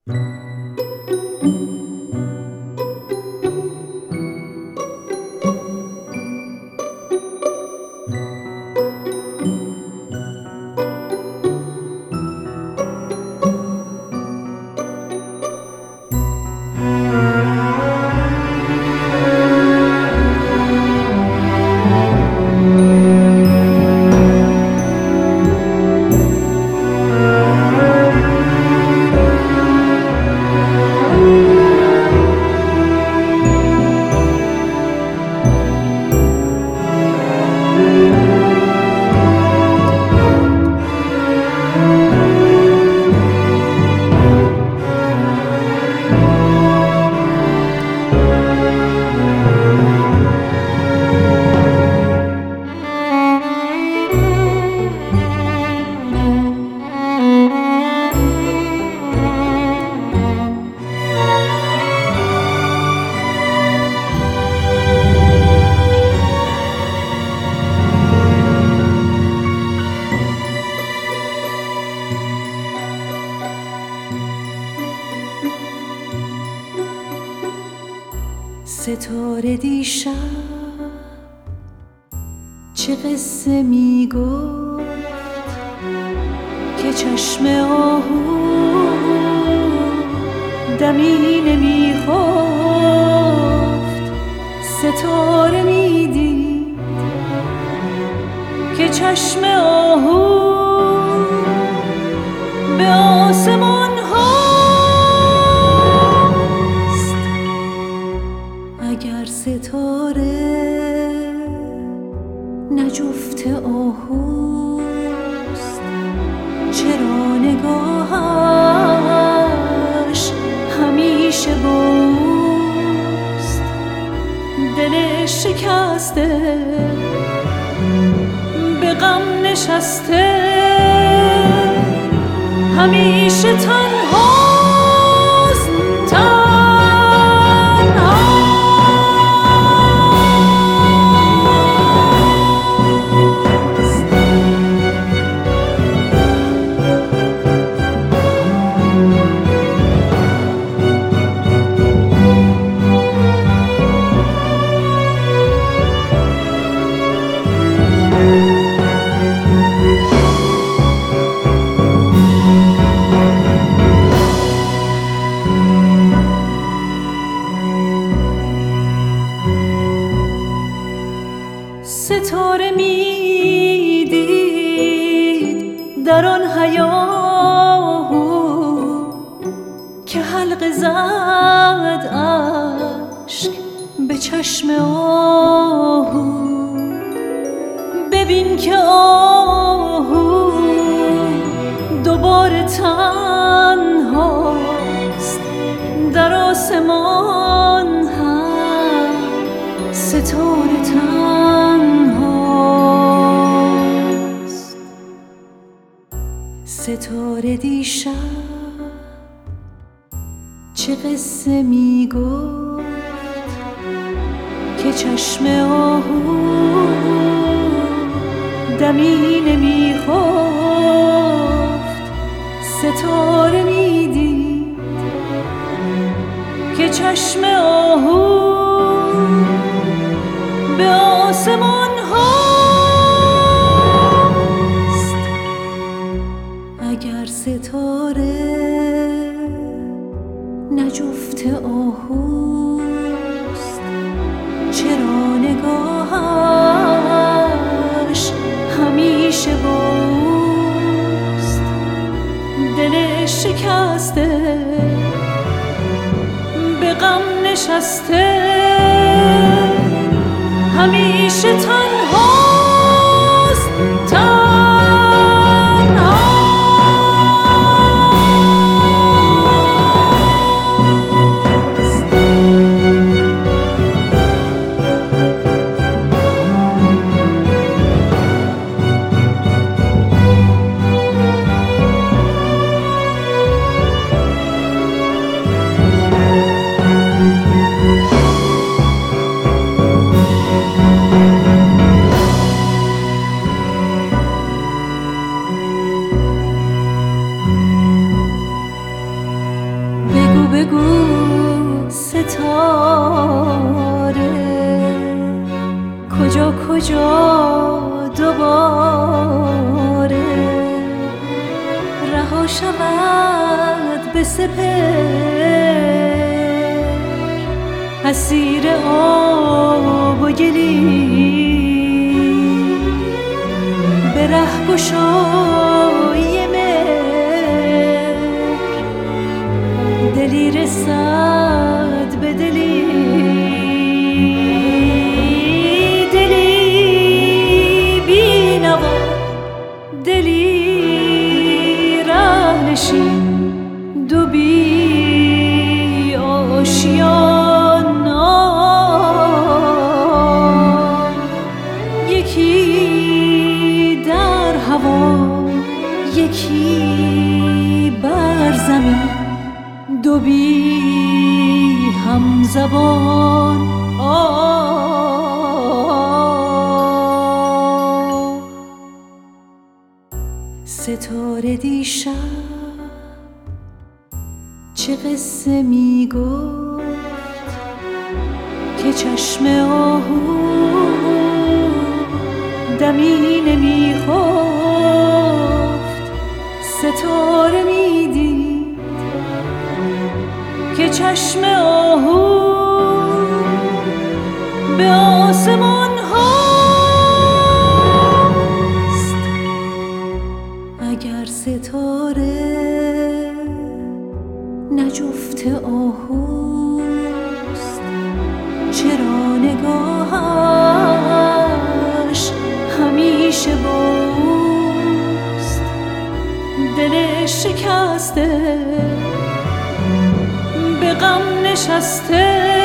ستاره دیشب چه قصه میگفت که چشم آهو دمی نمیخفت. ستاره میدید که چشم آهو به آسمان هاست. اگر ستاره نه جفت آهوست، چرا نگاهش همیشه باست؟ دل شکسته به غم نشسته، همیشه تنهاست. ستاره میدید در آن هیاهو که حلقه زد اشک به چشم آهو. ببین که آهو دوباره تنهاست، در آسمان هم ستاره تنهاست. ستاره دیشب چه قصه میگفت که چشم آهو دمی نمیخفت. ستاره میدید که چشم آهو به آسمان هاست. اگر ستاره نه جفت آهوست، چرا نگاهش همیشه باست؟ دل شکسته به غم نشسته، همیشه تنهاست. بگو ستاره کجا دوباره رها شود به سپهر اسیر آب و گلی به رهگشایی مهر دلی رسد به دلی بینوا دلی رهنشین دو بی آشیانا یکی در هوا یکی بر زمین دو بی هم زبان ستاره دیشب چه قصه می گفت که چشم آهو دمی نمی خفت ستاره می دید که چشم آهو به آسمان هاست اگر ستاره نه جفت آهوست چرا نگاهش همیشه باست دل شکسته به غم نشسته